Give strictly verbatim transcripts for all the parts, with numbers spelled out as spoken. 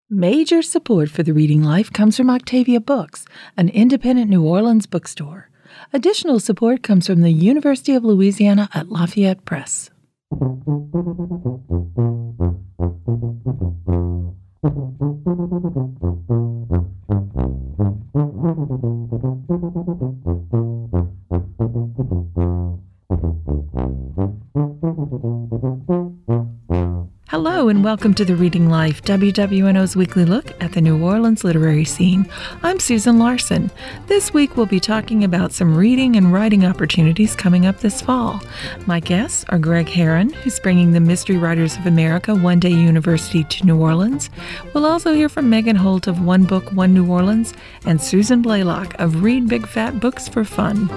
Major support for the Reading Life comes from Octavia Books, an independent New Orleans bookstore. Additional support comes from the University of Louisiana at Lafayette Press. Hello and welcome to The Reading Life, W W N O's weekly look at the New Orleans literary scene. I'm Susan Larson. This week we'll be talking about some reading and writing opportunities coming up this fall. My guests are Greg Herron, who's bringing the Mystery Writers of America One Day University to New Orleans. We'll also hear from Megan Holt of One Book, One New Orleans, and Susan Blaylock of Read Big Fat Books for Fun.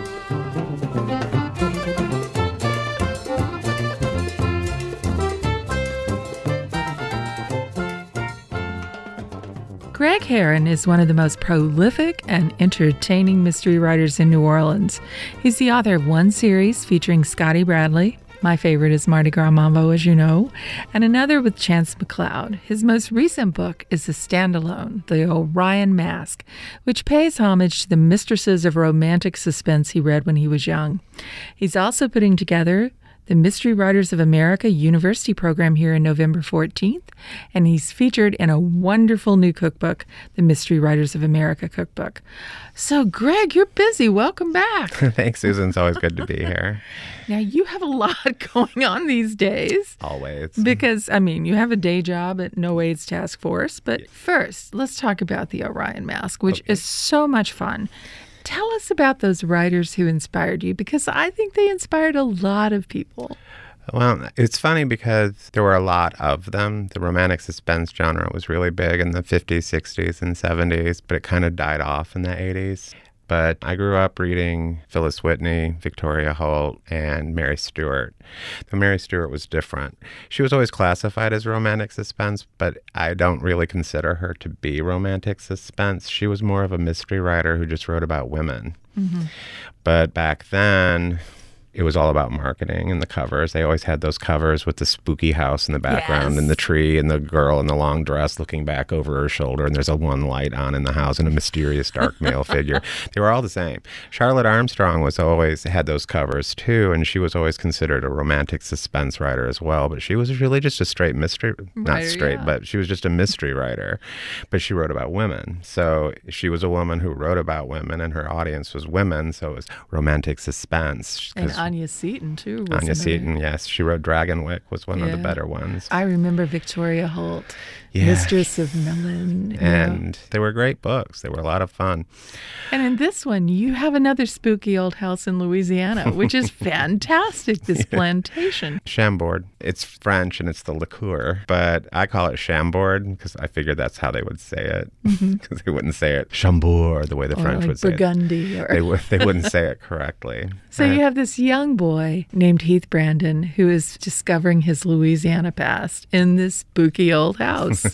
Greg Herron is one of the most prolific and entertaining mystery writers in New Orleans. He's the author of one series featuring Scotty Bradley. My favorite is Mardi Gras Mambo, as you know, and another with Chance McLeod. His most recent book is the standalone, The Orion Mask, which pays homage to the mistresses of romantic suspense he read when he was young. He's also putting together the Mystery Writers of America University program here in November fourteenth, and he's featured in a wonderful new cookbook, the Mystery Writers of America cookbook. So, Greg, you're busy. Welcome back. Thanks, Susan. It's always good to be here. Now, you have a lot going on these days. Always. Because, I mean, you have a day job at No AIDS Task Force. But yeah. First, let's talk about the Orion Mask, which okay. is so much fun. Tell us about those writers who inspired you, because I think they inspired a lot of people. Well, it's funny because there were a lot of them. The romantic suspense genre was really big in the fifties, sixties, and seventies, but it kind of died off in the eighties. But I grew up reading Phyllis Whitney, Victoria Holt, and Mary Stewart. Though Mary Stewart was different. She was always classified as romantic suspense, but I don't really consider her to be romantic suspense. She was more of a mystery writer who just wrote about women. Mm-hmm. But back then, it was all about marketing and the covers. They always had those covers with the spooky house in the background yes. and the tree and the girl in the long dress looking back over her shoulder, and there's a one light on in the house and a mysterious dark male figure. They were all the same. Charlotte Armstrong was always had those covers too, and she was always considered a romantic suspense writer as well, but she was really just a straight mystery, not writer, straight, yeah. but she was just a mystery writer, but she wrote about women. So she was a woman who wrote about women, and her audience was women, so it was romantic suspense. And Anya Seton, too. Anya Seton, yes. She wrote Dragonwyck, was one yeah. of the better ones. I remember Victoria Holt, yeah. Mistress of Melon. And know. They were great books. They were a lot of fun. And in this one, you have another spooky old house in Louisiana, which is fantastic, this yeah. plantation. Chambord. It's French, and it's the liqueur, but I call it Chambord because I figured that's how they would say it, because mm-hmm. they wouldn't say it Chambord the way the or French like would say Burgundy it. Or... They, w- they wouldn't say it correctly. So uh, you have this young boy named Heath Brandon who is discovering his Louisiana past in this spooky old house.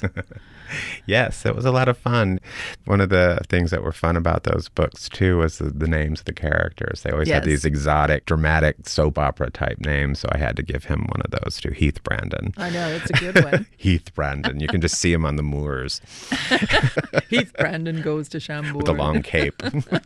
Yes, it was a lot of fun. One of the things that were fun about those books, too, was the, the names of the characters. They always yes. had these exotic, dramatic soap opera type names, so I had to give him one of those, too. Heath Brandon. I know, it's a good one. Heath Brandon. You can just see him on the moors. Heath Brandon goes to Chambord. With a long cape.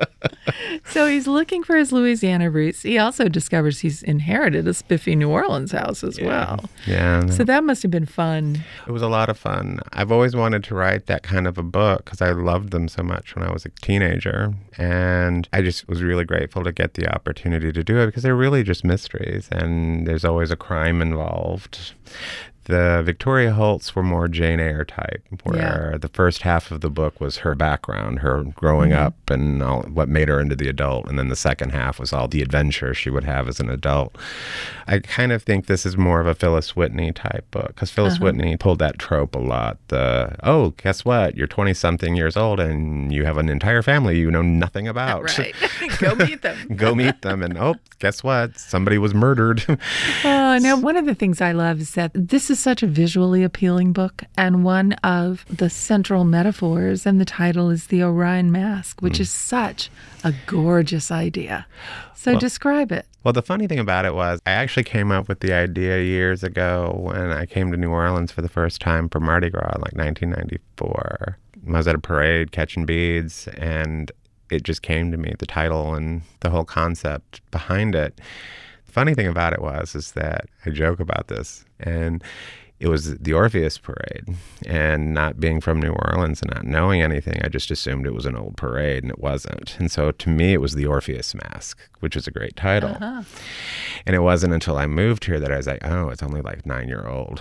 So he's looking for his Louisiana roots. He also discovers he's inherited a spiffy New Orleans house as yeah. well. Yeah. So that must have been fun. It was a lot of fun. I've always wanted to write that kind of a book because I loved them so much when I was a teenager, and I just was really grateful to get the opportunity to do it because they're really just mysteries, and there's always a crime involved. The Victoria Holts were more Jane Eyre type, where yeah. the first half of the book was her background, her growing mm-hmm. up and all, what made her into the adult, and then the second half was all the adventure she would have as an adult. I kind of think this is more of a Phyllis Whitney type book, because Phyllis uh-huh. Whitney pulled that trope a lot. The, oh, guess what? You're twenty-something years old and you have an entire family you know nothing about. Right. Go meet them. Go meet them, and oh, guess what? Somebody was murdered. Oh, now, one of the things I love is that this is such a visually appealing book, and one of the central metaphors, and the title is The Orion Mask, which mm. is such a gorgeous idea. So well, describe it. Well, the funny thing about it was I actually came up with the idea years ago when I came to New Orleans for the first time for Mardi Gras in like nineteen ninety-four. I was at a parade catching beads, and it just came to me, the title and the whole concept behind it. The funny thing about it was is that I joke about this, and it was the Orpheus Parade, and not being from New Orleans and not knowing anything, I just assumed it was an old parade, and it wasn't. And so to me, it was the Orpheus Mask, which was a great title. Uh-huh. And it wasn't until I moved here that I was like, oh, it's only like nine-year-old.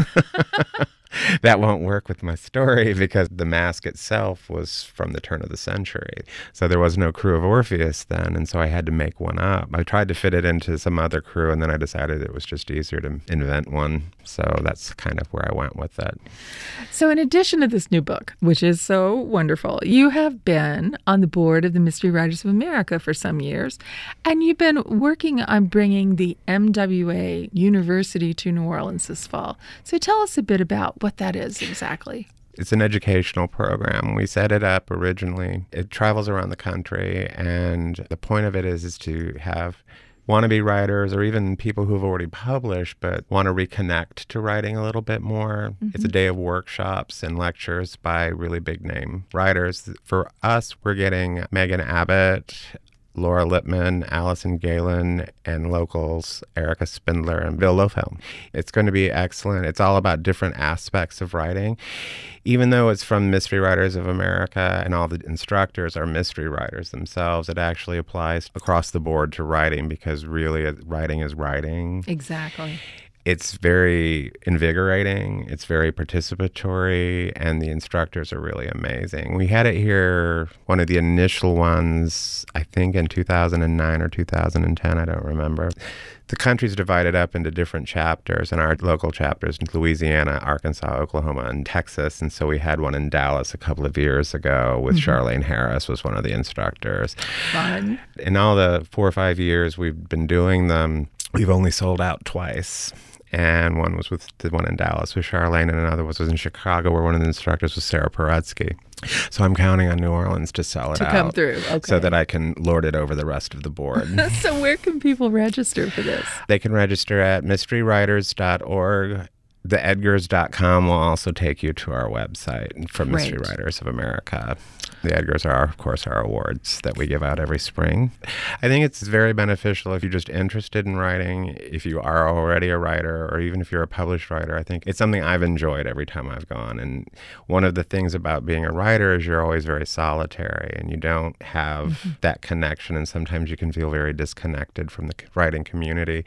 That won't work with my story because the mask itself was from the turn of the century. So there was no crew of Orpheus then, and so I had to make one up. I tried to fit it into some other crew, and then I decided it was just easier to invent one. So that's kind of where I went with it. So in addition to this new book, which is so wonderful, you have been on the board of the Mystery Writers of America for some years, and you've been working on bringing the M W A University to New Orleans this fall. So tell us a bit about what that is exactly. It's an educational program. We set it up originally. It travels around the country, and the point of it is, is to have wannabe writers or even people who've already published but want to reconnect to writing a little bit more. Mm-hmm. It's a day of workshops and lectures by really big name writers. For us, we're getting Megan Abbott, Laura Lippman, Allison Galen, and locals, Erica Spindler and Bill Lofhelm. It's going to be excellent. It's all about different aspects of writing. Even though it's from Mystery Writers of America and all the instructors are mystery writers themselves, it actually applies across the board to writing because really writing is writing. Exactly. It's very invigorating, it's very participatory, and the instructors are really amazing. We had it here, one of the initial ones, I think in two thousand nine or two thousand ten, I don't remember. The country's divided up into different chapters, and our local chapters in Louisiana, Arkansas, Oklahoma, and Texas. And so we had one in Dallas a couple of years ago with mm-hmm. Charlene Harris was one of the instructors. Fun. In all the four or five years we've been doing them, we've only sold out twice. And one was with the one in Dallas with Charlene, and another was, was in Chicago, where one of the instructors was Sarah Paretsky. So I'm counting on New Orleans to sell it to out. To come through, okay. So that I can lord it over the rest of the board. So where can people register for this? They can register at mystery writers dot org. The Edgars dot com will also take you to our website for Mystery Great. Writers of America. The Edgars are, of course, our awards that we give out every spring. I think it's very beneficial if you're just interested in writing, if you are already a writer, or even if you're a published writer. I think it's something I've enjoyed every time I've gone. And one of the things about being a writer is you're always very solitary, and you don't have mm-hmm. that connection, and sometimes you can feel very disconnected from the writing community.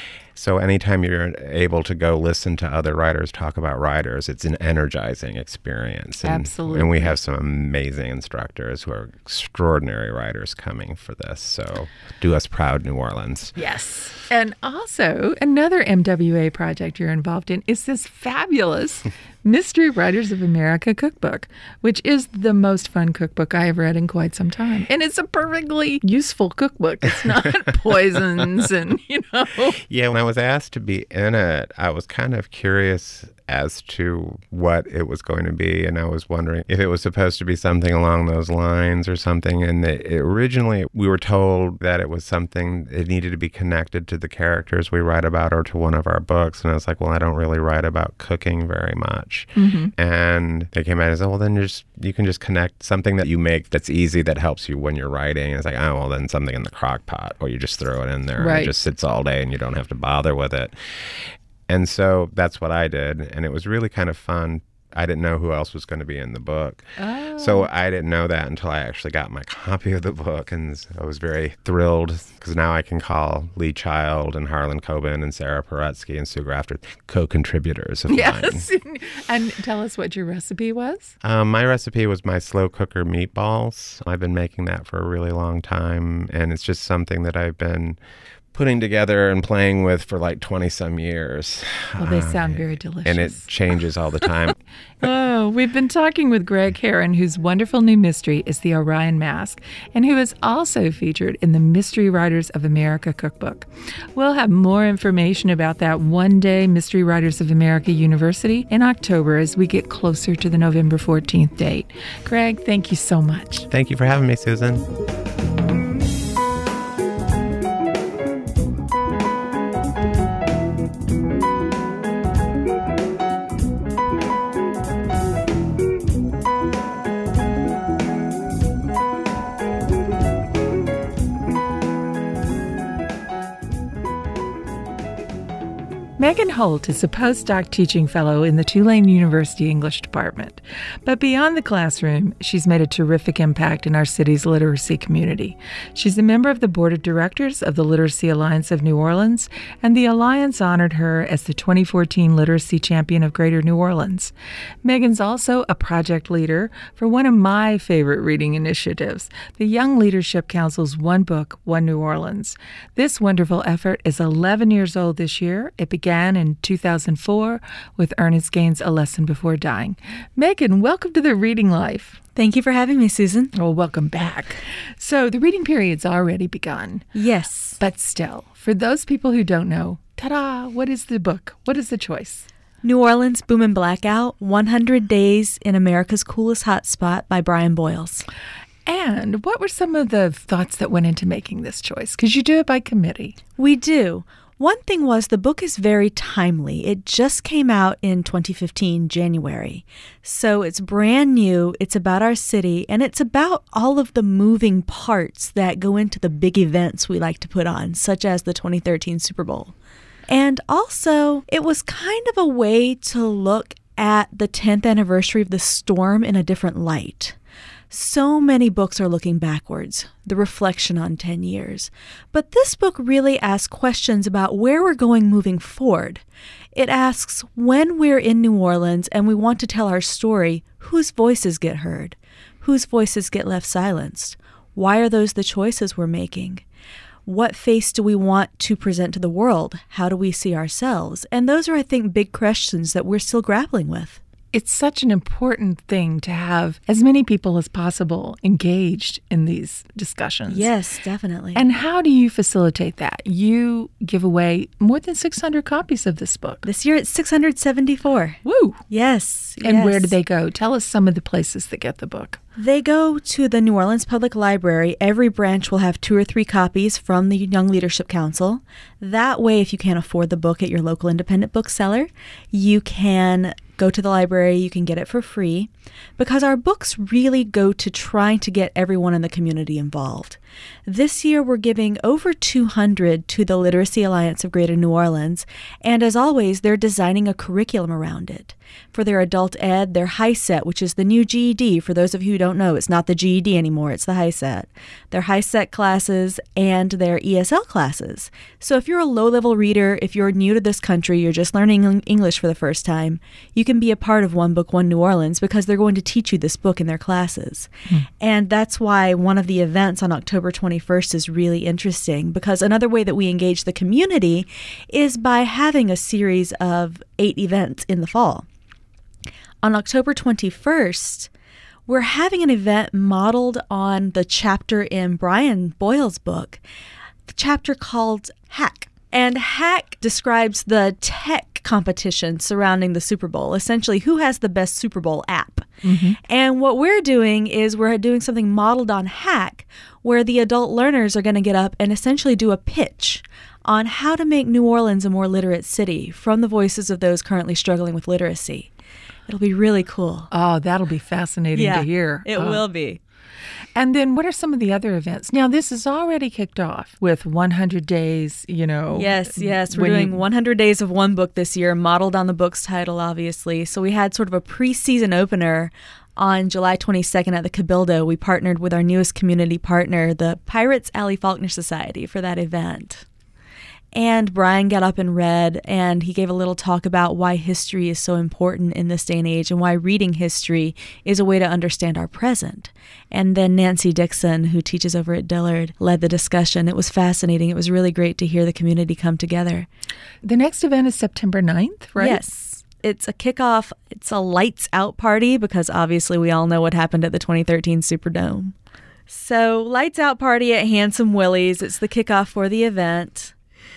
So anytime you're able to go listen to other writers talk about writers, it's an energizing experience. And, Absolutely. And we have some amazing instructors who are extraordinary writers coming for this. So do us proud, New Orleans. Yes. And also, another M W A project you're involved in is this fabulous Mystery Writers of America cookbook, which is the most fun cookbook I have read in quite some time. And it's a perfectly useful cookbook. It's not poisons and, you know. Yeah, when I was asked to be in it, I was kind of curious as to what it was going to be, and I was wondering if it was supposed to be something along those lines or something. And it, it originally, we were told that it was something, it needed to be connected to the characters we write about or to one of our books. And I was like, well, I don't really write about cooking very much. Mm-hmm. And they came out and said, well, then just you can just connect something that you make that's easy, that helps you when you're writing. And it's like, oh, well, then something in the crock pot, or you just throw it in there right. and it just sits all day and you don't have to bother with it. And so that's what I did, and it was really kind of fun. I didn't know who else was going to be in the book. Oh. So I didn't know that until I actually got my copy of the book, and I was very thrilled because now I can call Lee Child and Harlan Coben and Sarah Paretsky and Sue Grafter co-contributors of yes. mine. And tell us what your recipe was. Um, my recipe was my slow cooker meatballs. I've been making that for a really long time, and it's just something that I've been putting together and playing with for like twenty some years. Well, they sound um, very delicious. And it changes all the time. Oh, we've been talking with Greg Herron, whose wonderful new mystery is The Orion Mask, and who is also featured in the Mystery Writers of America cookbook. We'll have more information about that one-day Mystery Writers of America University in October as we get closer to the November fourteenth date. Greg, thank you so much. Thank you for having me, Susan. Megan Holt is a postdoc teaching fellow in the Tulane University English Department. But beyond the classroom, she's made a terrific impact in our city's literacy community. She's a member of the board of directors of the Literacy Alliance of New Orleans, and the Alliance honored her as the twenty fourteen Literacy Champion of Greater New Orleans. Megan's also a project leader for one of my favorite reading initiatives, the Young Leadership Council's One Book, One New Orleans. This wonderful effort is eleven years old this year. It began in two thousand four with Ernest Gaines' A Lesson Before Dying. Megan, welcome to the Reading Life. Thank you for having me, Susan. Well, welcome back. So the reading period's already begun. Yes. But still, for those people who don't know, ta-da, what is the book? What is the choice? New Orleans Boom and Blackout, one hundred Days in America's Coolest Hotspot by Brian Boyles. And what were some of the thoughts that went into making this choice? Because you do it by committee. We do. One thing was the book is very timely. It just came out in twenty fifteen, January. So it's brand new, it's about our city, and it's about all of the moving parts that go into the big events we like to put on, such as the twenty thirteen Super Bowl. And also, it was kind of a way to look at the tenth anniversary of the storm in a different light. So many books are looking backwards, the reflection on ten years. But this book really asks questions about where we're going moving forward. It asks, when we're in New Orleans and we want to tell our story, whose voices get heard? Whose voices get left silenced? Why are those the choices we're making? What face do we want to present to the world? How do we see ourselves? And those are, I think, big questions that we're still grappling with. It's such an important thing to have as many people as possible engaged in these discussions. Yes, definitely. And how do you facilitate that? You give away more than six hundred copies of this book. This year it's six hundred seventy-four. Woo! Yes. And yes. Where do they go? Tell us some of the places that get the book. They go to the New Orleans Public Library. Every branch will have two or three copies from the Young Leadership Council. That way, if you can't afford the book at your local independent bookseller, you can go to the library, you can get it for free, because our books really go to trying to get everyone in the community involved. This year, we're giving over two hundred to the Literacy Alliance of Greater New Orleans, and as always, they're designing a curriculum around it. For their adult ed, their HiSET, which is the new G E D. For those of you who don't know, it's not the G E D anymore, it's the HiSET. Their HiSET classes and their E S L classes. So if you're a low-level reader, if you're new to this country, you're just learning English for the first time, you can be a part of One Book, One New Orleans because they're going to teach you this book in their classes. Hmm. And that's why one of the events on October twenty-first is really interesting, because another way that we engage the community is by having a series of eight events in the fall. On October twenty-first, we're having an event modeled on the chapter in Brian Boyles' book, the chapter called Hack. And Hack describes the tech competition surrounding the Super Bowl, essentially who has the best Super Bowl app. Mm-hmm. And what we're doing is we're doing something modeled on Hack, where the adult learners are going to get up and essentially do a pitch on how to make New Orleans a more literate city from the voices of those currently struggling with literacy. It'll be really cool. Oh, that'll be fascinating yeah, to hear. It oh. will be. And then what are some of the other events? Now, this is already kicked off with one hundred days, you know. Yes, yes. We're doing you... one hundred days of one book this year, modeled on the book's title, obviously. So we had sort of a pre-season opener on July twenty-second at the Cabildo. We partnered with our newest community partner, the Pirates Alley Faulkner Society, for that event. And Brian got up and read, and he gave a little talk about why history is so important in this day and age and why reading history is a way to understand our present. And then Nancy Dixon, who teaches over at Dillard, led the discussion. It was fascinating. It was really great to hear the community come together. The next event is September ninth, right? Yes. It's a kickoff. It's a lights out party because obviously we all know what happened at the twenty thirteen Superdome. So lights out party at Handsome Willie's. It's the kickoff for the event.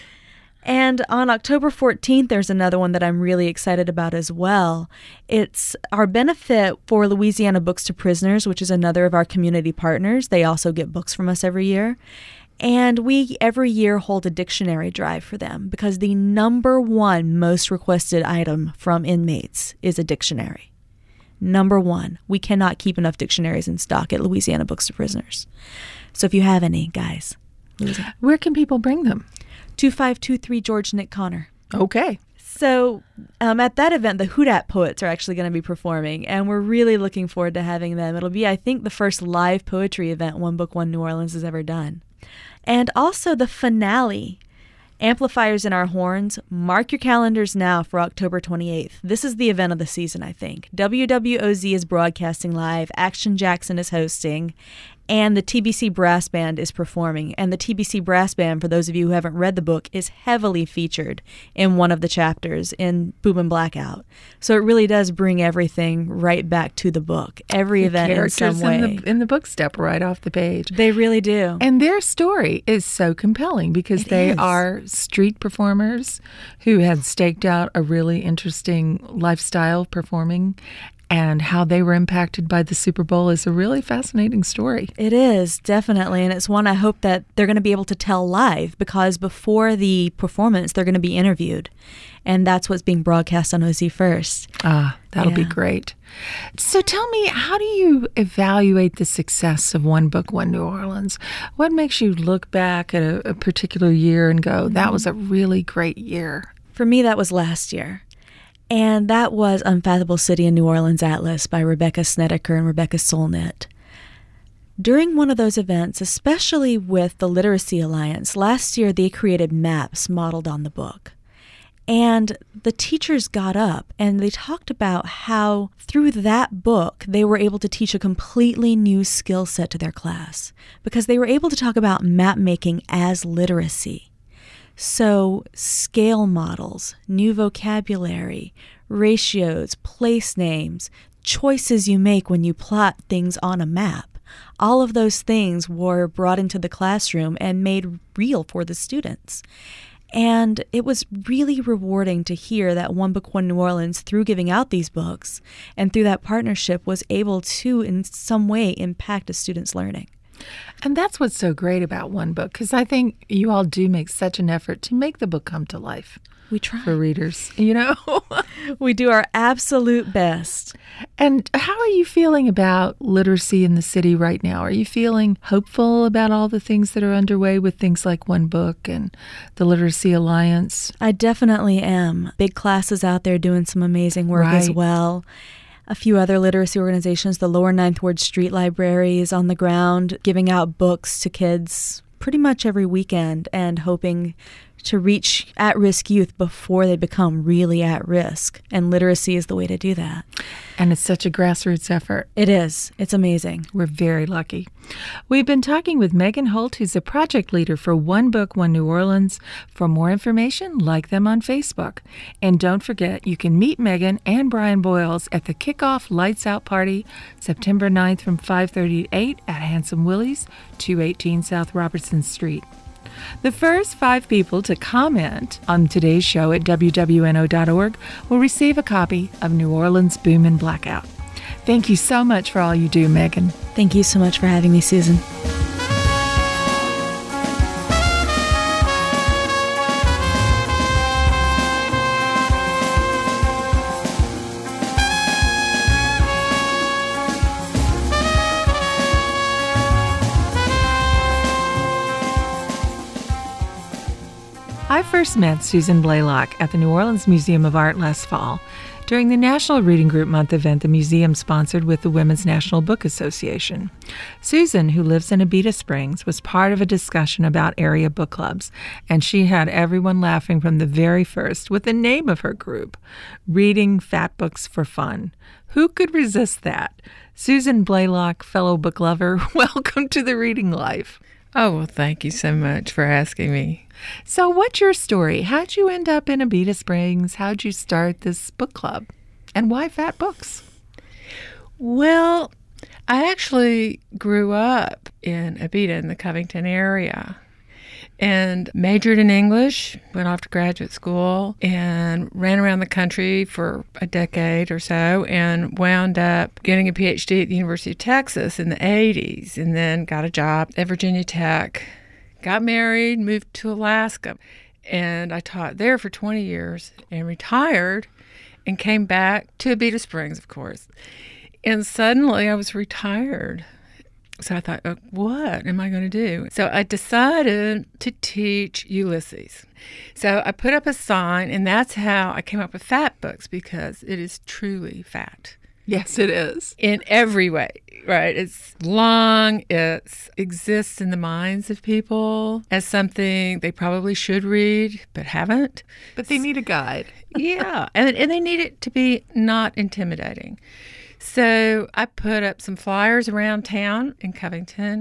And on October fourteenth, there's another one that I'm really excited about as well. It's our benefit for Louisiana Books to Prisoners, which is another of our community partners. They also get books from us every year. And we every year hold a dictionary drive for them because the number one most requested item from inmates is a dictionary. Number one. We cannot keep enough dictionaries in stock at Louisiana Books to Prisoners. So if you have any, guys. Where can people bring them? two five two three George Nick Connor. Okay. So um, at that event, the Houdat Poets are actually going to be performing, and we're really looking forward to having them. It'll be, I think, the first live poetry event One Book, One New Orleans has ever done. And also the finale, Amplifiers in Our Horns. Mark your calendars now for October twenty-eighth. This is the event of the season, I think. W W O Z is broadcasting live. Action Jackson is hosting. And the T B C Brass Band is performing. And the T B C Brass Band, for those of you who haven't read the book, is heavily featured in one of the chapters in Boom and Blackout. So it really does bring everything right back to the book. Every the event in some way. In the, in the book step right off the page. They really do. And their story is so compelling because It they is. are street performers who had staked out a really interesting lifestyle performing, and how they were impacted by the Super Bowl is a really fascinating story. It is, definitely. And it's one I hope that they're going to be able to tell live, because before the performance, they're going to be interviewed. And that's what's being broadcast on O Z first. Ah, that'll be Yeah. great. So tell me, how do you evaluate the success of One Book, One New Orleans? What makes you look back at a, a particular year and go, that was a really great year? For me, that was last year. And that was Unfathomable City in New Orleans Atlas by Rebecca Snedeker and Rebecca Solnit. During one of those events, especially with the Literacy Alliance, last year they created maps modeled on the book. And the teachers got up and they talked about how through that book they were able to teach a completely new skill set to their class, because they were able to talk about map making as literacy. So scale models, new vocabulary, ratios, place names, choices you make when you plot things on a map, all of those things were brought into the classroom and made real for the students. And it was really rewarding to hear that One Book, One New Orleans, through giving out these books and through that partnership, was able to in some way impact a student's learning. And that's what's so great about One Book, because I think you all do make such an effort to make the book come to life We try. for readers, you know? We do our absolute best. And how are you feeling about literacy in the city right now? Are you feeling hopeful about all the things that are underway with things like One Book and the Literacy Alliance? I definitely am. Big classes out there doing some amazing work as Right. well. A few other literacy organizations, the Lower Ninth Ward Street Library is on the ground giving out books to kids pretty much every weekend and hoping to reach at-risk youth before they become really at risk. And literacy is the way to do that. And it's such a grassroots effort. It is. It's amazing. We're very lucky. We've been talking with Megan Holt, who's a project leader for One Book, One New Orleans. For more information, like them on Facebook. And don't forget, you can meet Megan and Brian Boyles at the Kickoff Lights Out Party, September ninth from five thirty to eight at Handsome Willie's, two eighteen South Robertson Street. The first five people to comment on today's show at W W N O dot org will receive a copy of New Orleans Boom and Blackout. Thank you so much for all you do, Megan. Thank you so much for having me, Susan. I first met Susan Blaylock at the New Orleans Museum of Art last fall during the National Reading Group Month event the museum sponsored with the Women's National Book Association. Susan, who lives in Abita Springs, was part of a discussion about area book clubs, and she had everyone laughing from the very first with the name of her group, Reading Fat Books for Fun. Who could resist that? Susan Blaylock, fellow book lover, welcome to the Reading Life. Oh, well, thank you so much for asking me. So what's your story? How'd you end up in Abita Springs? How'd you start this book club? And why Fat Books? Well, I actually grew up in Abita in the Covington area and majored in English, went off to graduate school, and ran around the country for a decade or so and wound up getting a P H D at the University of Texas in the eighties, and then got a job at Virginia Tech, got married, moved to Alaska, and I taught there for twenty years and retired and came back to Abita Springs, of course. And suddenly I was retired. So I thought, oh, what am I going to do? So I decided to teach Ulysses. So I put up a sign, and that's how I came up with Fat Books, because it is truly fat. Yes, it is. In every way, right? It's long. It exists in the minds of people as something they probably should read but haven't. But they need a guide. Yeah, and, and they need it to be not intimidating. So I put up some flyers around town in Covington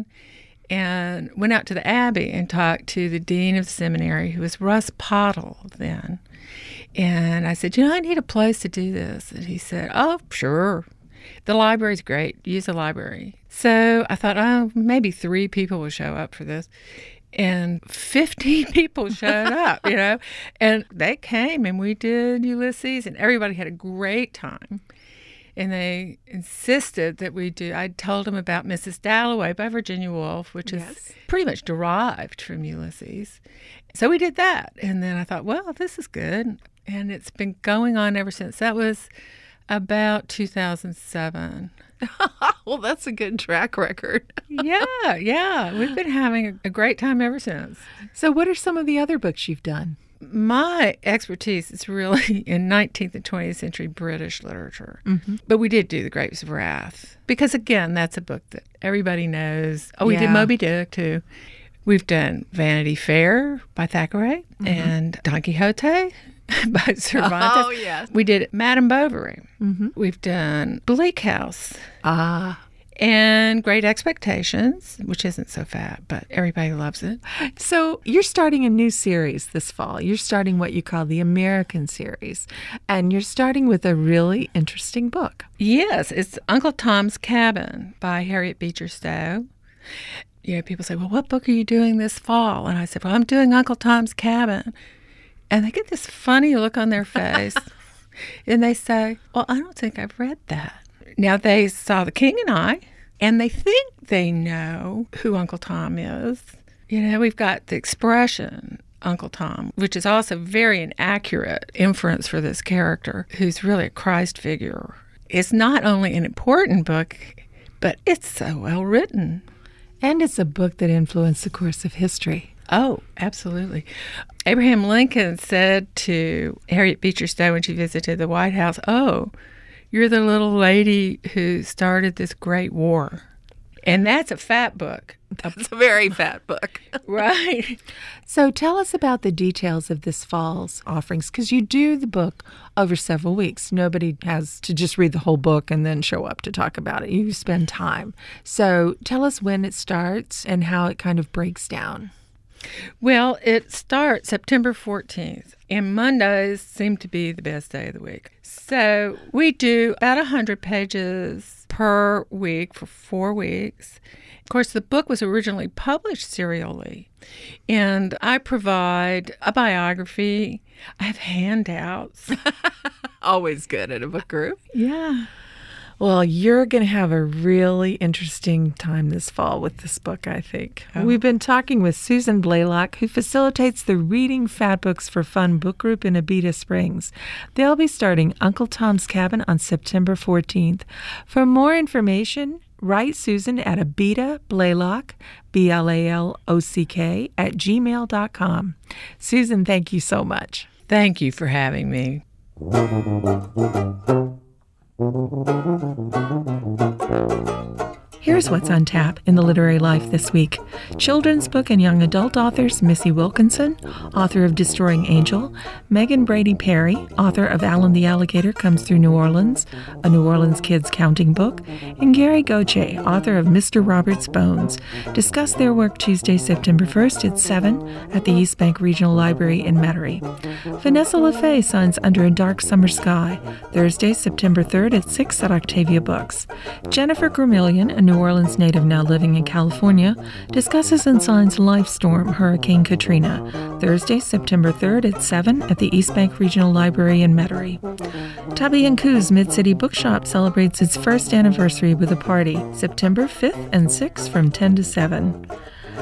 and went out to the Abbey and talked to the dean of the seminary, who was Russ Pottle then. And I said, you know, I need a place to do this. And he said, oh, sure. The library's great. Use the library. So I thought, oh, maybe three people will show up for this. And fifteen people showed up, you know. And they came, and we did Ulysses, and everybody had a great time. And they insisted that we do. I told them about Missus Dalloway by Virginia Woolf, which Yes. is pretty much derived from Ulysses. So we did that. And then I thought, well, this is good. And it's been going on ever since. That was about two thousand seven. Well, that's a good track record. Yeah, yeah. We've been having a great time ever since. So what are some of the other books you've done? My expertise is really in nineteenth and twentieth century British literature. Mm-hmm. But we did do The Grapes of Wrath because, again, that's a book that everybody knows. Oh, we Yeah. did Moby Dick, too. We've done Vanity Fair by Thackeray Mm-hmm. and Don Quixote by Cervantes. Oh, yes. We did Madame Bovary. Mm-hmm. We've done Bleak House Ah. and Great Expectations, which isn't so fat, but everybody loves it. So you're starting a new series this fall. You're starting what you call the American series. And you're starting with a really interesting book. Yes, it's Uncle Tom's Cabin by Harriet Beecher Stowe. You know, people say, well, what book are you doing this fall? And I said, well, I'm doing Uncle Tom's Cabin. And they get this funny look on their face. And they say, well, I don't think I've read that. Now, they saw The King and I, and they think they know who Uncle Tom is. You know, we've got the expression Uncle Tom, which is also very inaccurate inference for this character, who's really a Christ figure. It's not only an important book, but it's so well written. And it's a book that influenced the course of history. Oh, absolutely. Abraham Lincoln said to Harriet Beecher Stowe when she visited the White House, oh, you're the little lady who started this great war. And that's a fat book. It's a very fat book. Right. So tell us about the details of this fall's offerings, because you do the book over several weeks. Nobody has to just read the whole book and then show up to talk about it. You spend time. So tell us when it starts and how it kind of breaks down. Well, it starts September fourteenth, and Mondays seem to be the best day of the week. So we do about one hundred pages per week for four weeks. Of course, the book was originally published serially, and I provide a biography. I have handouts. Always good at a book group. Yeah. Well, you're going to have a really interesting time this fall with this book, I think. Oh. We've been talking with Susan Blaylock, who facilitates the Reading Fat Books for Fun book group in Abita Springs. They'll be starting Uncle Tom's Cabin on September fourteenth. For more information, write Susan at Abita Blaylock, B L A L O C K, at gmail dot com. Susan, thank you so much. Thank you for having me. Here's what's on tap in the literary life this week. Children's book and young adult authors Missy Wilkinson, author of Destroying Angel, Megan Brady Perry, author of Alan the Alligator Comes Through New Orleans, a New Orleans kids counting book, and Gary Goche, author of Mister Robert's Bones, discuss their work Tuesday, September first at seven at the East Bank Regional Library in Metairie. Vanessa LaFay signs Under a Dark Summer Sky, Thursday, September third at six at Octavia Books. Jennifer Gramillion, a New Orleans native now living in California, discusses and signs Life Storm, Hurricane Katrina, Thursday, September third at seven at the East Bank Regional Library in Metairie. Tabby and Koo's Mid-City Bookshop celebrates its first anniversary with a party, September fifth and sixth from ten to seven.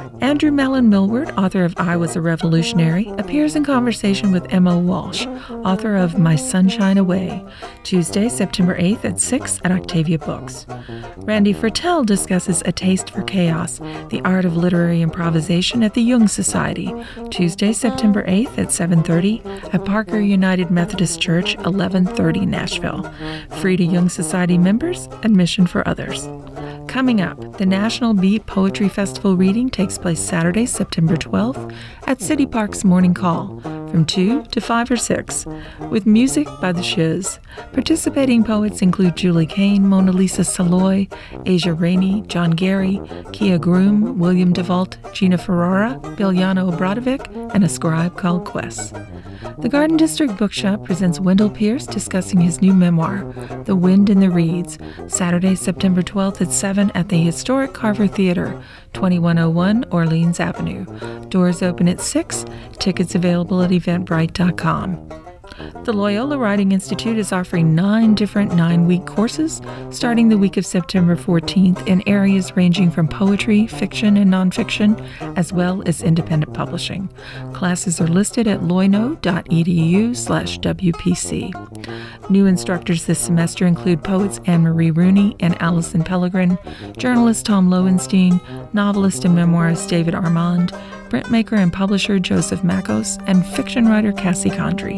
Andrew Mellon Millward, author of I Was a Revolutionary, appears in conversation with Emma Walsh, author of My Sunshine Away, Tuesday, September eighth at six at Octavia Books. Randy Fertel discusses A Taste for Chaos, the art of literary improvisation at the Jung Society, Tuesday, September eighth at seven thirty at Parker United Methodist Church, eleven thirty Nashville. Free to Jung Society members, admission for others. Coming up, the National Beat Poetry Festival reading takes place Saturday, September twelfth at City Park's Morning Call from two to five or six, with music by the Shiz. Participating poets include Julie Kane, Mona Lisa Saloy, Asia Rainey, John Gary, Kia Groom, William DeVault, Gina Ferrara, Biljana Obradovic, and a scribe called Quest. The Garden District Bookshop presents Wendell Pierce discussing his new memoir, The Wind in the Reeds, Saturday, September twelfth at seven at the historic Carver Theater, twenty-one oh one Orleans Avenue. Doors open at six. Tickets available at eventbrite dot com. The Loyola Writing Institute is offering nine different nine-week courses starting the week of September fourteenth in areas ranging from poetry, fiction, and nonfiction, as well as independent publishing. Classes are listed at loyno dot e d u slash w p c. New instructors this semester include poets Anne-Marie Rooney and Allison Pellegrin, journalist Tom Lowenstein, novelist and memoirist David Armand, printmaker and publisher Joseph Makos, and fiction writer Cassie Condry.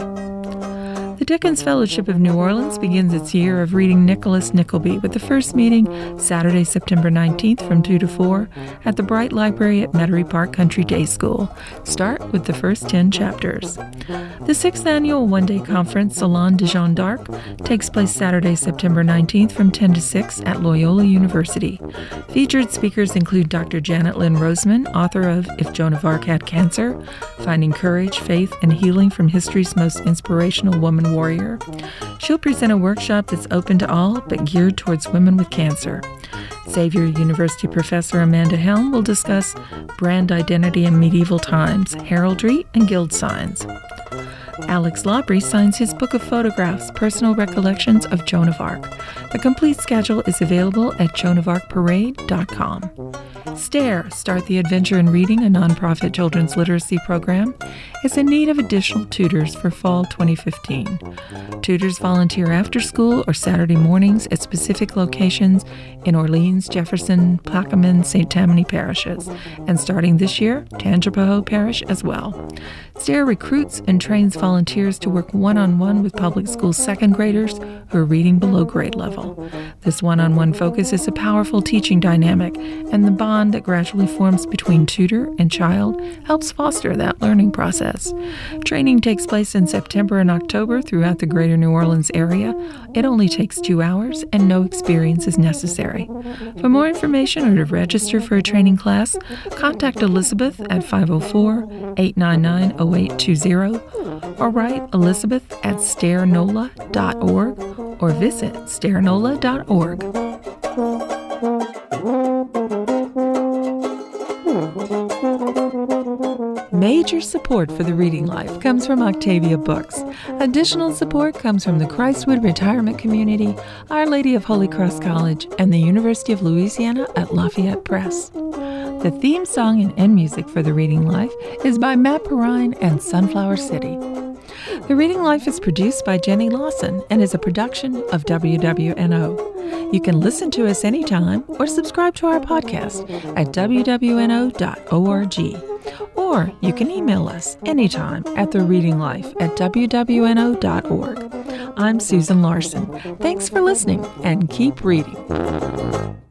The Dickens Fellowship of New Orleans begins its year of reading Nicholas Nickleby with the first meeting Saturday, September nineteenth from two to four at the Bright Library at Metairie Park Country Day School. Start with the first ten chapters. The sixth annual one-day conference Salon de Jeanne d'Arc takes place Saturday, September nineteenth from ten to six at Loyola University. Featured speakers include Doctor Janet Lynn Roseman, author of If Joan of Arc Had Cancer, Finding Courage, Faith, and Healing from History's Most Inspirational Woman Warrior. She'll present a workshop that's open to all but geared towards women with cancer. Xavier University professor Amanda Helm will discuss brand identity in medieval times, heraldry, and guild signs. Alex Labrie signs his book of photographs, Personal Recollections of Joan of Arc. The complete schedule is available at joan of arc parade dot com. STARE, Start the Adventure in Reading, a nonprofit children's literacy program, is in need of additional tutors for fall twenty fifteen. Tutors volunteer after school or Saturday mornings at specific locations in Orleans, Jefferson, Plaquemine, Saint Tammany parishes, and starting this year, Tangipahoa Parish as well. STARE recruits and trains volunteers to work one-on-one with public school second graders who are reading below grade level. This one-on-one focus is a powerful teaching dynamic, and the bond that gradually forms between tutor and child helps foster that learning process. Training takes place in September and October throughout the greater New Orleans area. It only takes two hours and no experience is necessary. For more information or to register for a training class, contact Elizabeth at five oh four, eight nine nine, oh eight two oh or write Elizabeth at stare nola dot org or visit stare nola dot org. Major support for the Reading Life comes from Octavia Books. Additional support comes from the Christwood Retirement Community, Our Lady of Holy Cross College, and the University of Louisiana at Lafayette Press. The theme song and end music for The Reading Life is by Matt Perrine and Sunflower City. The Reading Life is produced by Jenny Lawson and is a production of W W N O. You can listen to us anytime or subscribe to our podcast at w w n o dot org. Or you can email us anytime at the reading life at w w n o dot org. I'm Susan Larson. Thanks for listening and keep reading.